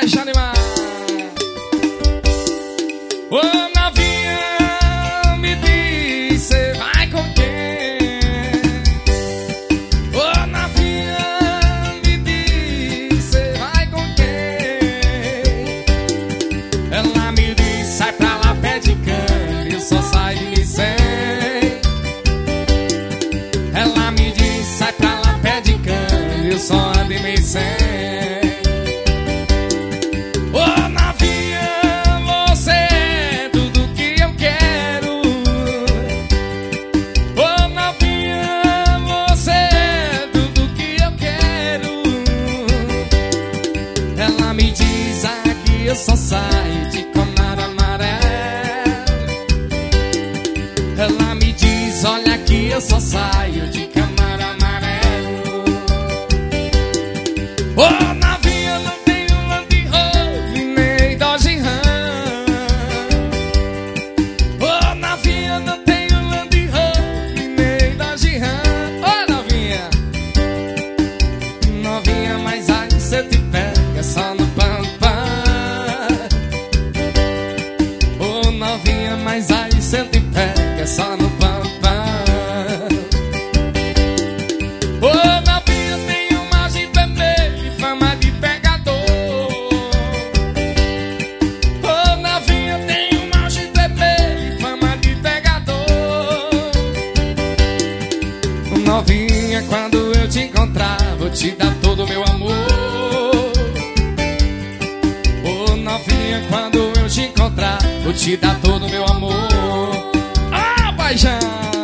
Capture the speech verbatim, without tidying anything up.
baixa demais. Ô novinha, me diz, cê vai com quem? Ô novinha, me diz, cê vai com quem? Ela me diz, sai pra lá, pé de cana, eu só saio sem. Ela me diz, sai pra lá, pé de cana, eu só ando e meio sem. Ô novinha, você é tudo que eu quero. Ô novinha, você é tudo que eu quero. Ela me diz, aqui eu só saio de camarão amarelo. Ela me diz, olha aqui eu só saio de camarão amarelo. Ô novinha, não tenho Land Rover nem Dodge Ram. Ô novinha, não tenho Land Rover nem Dodge Ram. Ô novinha, novinha, mas aí cê te pega só no pam-pam. Ô novinha, mas aí cê te pega só no pam-pam. Ô novinha, tem uma Jeep vermelha e fama de pegador. Ô novinha, tem uma Jeep vermelha e fama de pegador. Novinha, quando eu te encontrar, vou te dar todo o meu amor. Ô novinha, quando eu te encontrar, vou te dar todo o meu amor. Ah, paixão!